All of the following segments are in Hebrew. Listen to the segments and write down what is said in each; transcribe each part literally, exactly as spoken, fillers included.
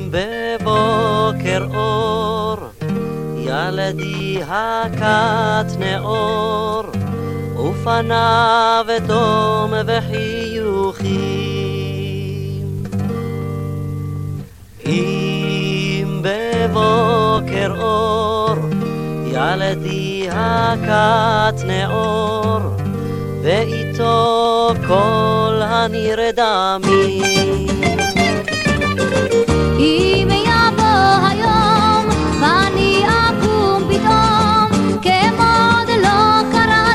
בבוקר אור ילדי הקט נאור ופניו תום וחיוכים אם בבוקר אור ילדי הקט נאור ואיתו כל הנרדמים אם יבוא היום ואני אקום פתאום כמוד לא קרה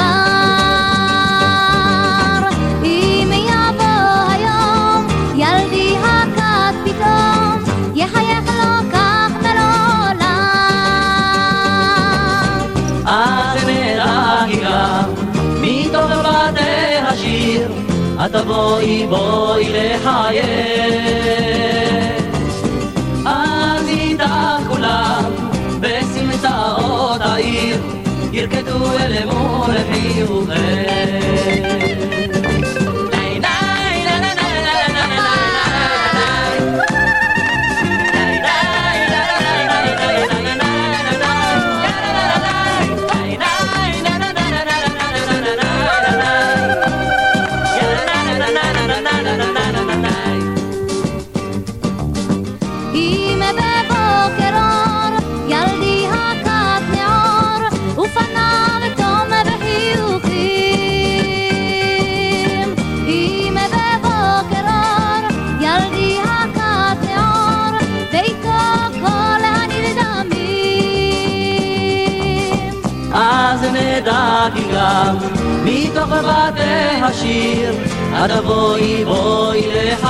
דבר אם יבוא היום ילדי הקט פתאום יחייך לו כך ולעולם אז נדע כי גם מתוך בתי השיר את תבואי בואי לחייך אז איתך כולם בסמטאות העיר ירקדו אל מול חיוכך אם בבוקר אור ילדי הקט נאור ופניו תום וחיוכים אם בבוקר אור ילדי הקט נאור ואיתו כל הנרדמים אז נדע כי גם מתוך בתי השיר את תבואי בואי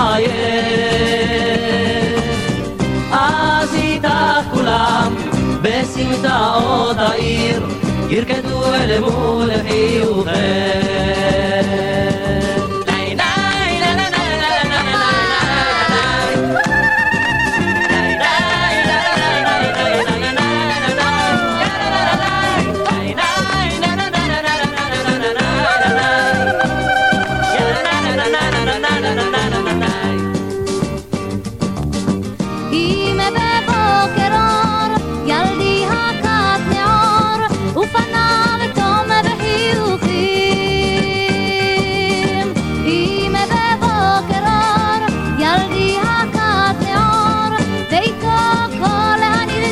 לחייך אז איתך כולם בסמטאות העיר ירקדו אל מול חיוכך אם בבוקר אור ילדי הקט נאור ופניו תום וחיוכים אם בבוקר אור ילדי הקט נאור ואיתו כל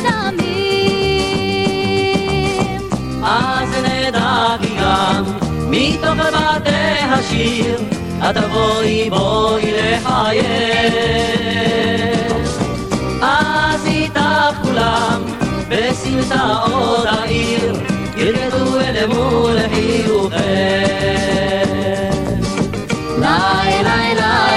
הנרדמים אז נדע כי גם מתוך בתי השיר את תבואי בואי לחייך אז איתך כולם בסמטאות העיר ירקדו אל מול חיוכך לי לי לי